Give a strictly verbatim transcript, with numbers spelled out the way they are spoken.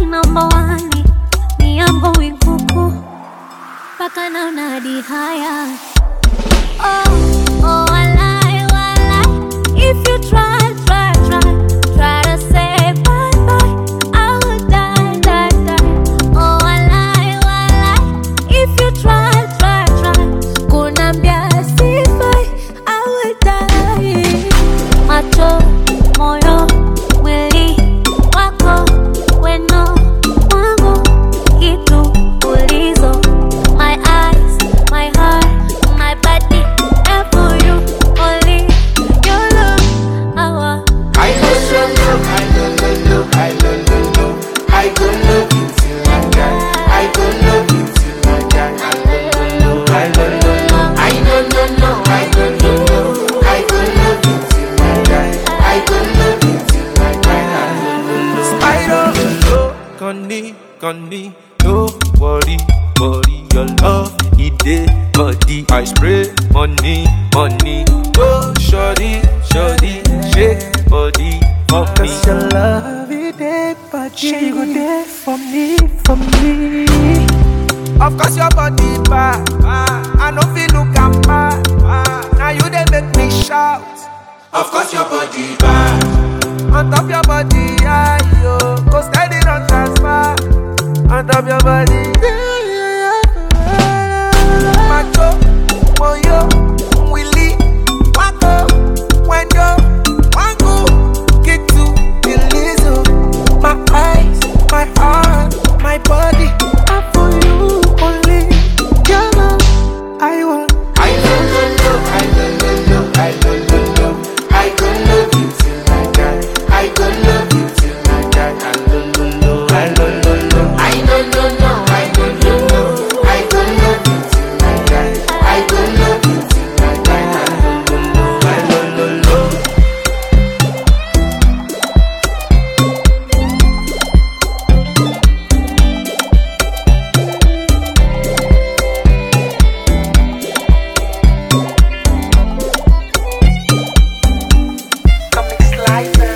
number one. Me, I'm going cuckoo. Back on now, the higher. Oh, oh, I lie, I lie. If you try, try, try, try to say bye bye, I will die, die, die. Oh, I lie, I lie. If you try, try, try, kunambia sifai, I will die. Macho, moyo, mwili wako, weno wangu, kitu ulizo. My eyes, my heart, my body, and for you, only your love. Our I love you, I love you, I love you. I go love you till I die. I go love you till I die. I love you, I love you. I don't know, no, I don't know. I go love you till I die. I go love you till I die. I don't know, Connie, Connie, no worry, worry. Your love, it dey body. I spray money, money. Oh, shorty, shorty, shake body for me. Cause your love, it dey body. You go there for me, for me. Of course your body bad, I no feel look am bad. Now you dey make me shout. Of course your body bad. On top your body, I yo go steady on transfer. On top your body, yeah, yeah, yeah. Macho, moyo, willy, wako, wendo, wangu, kitu, ilizo. My eyes, my heart, my body, are for you only. Your love, I want. I love you, I love you, I love you. I go love you till I die. I go love you till I die. I love you, I love you. I don't know, I don't know. I go love you till I die. I go love you till I die. I love you, I love you. Comic Slicer.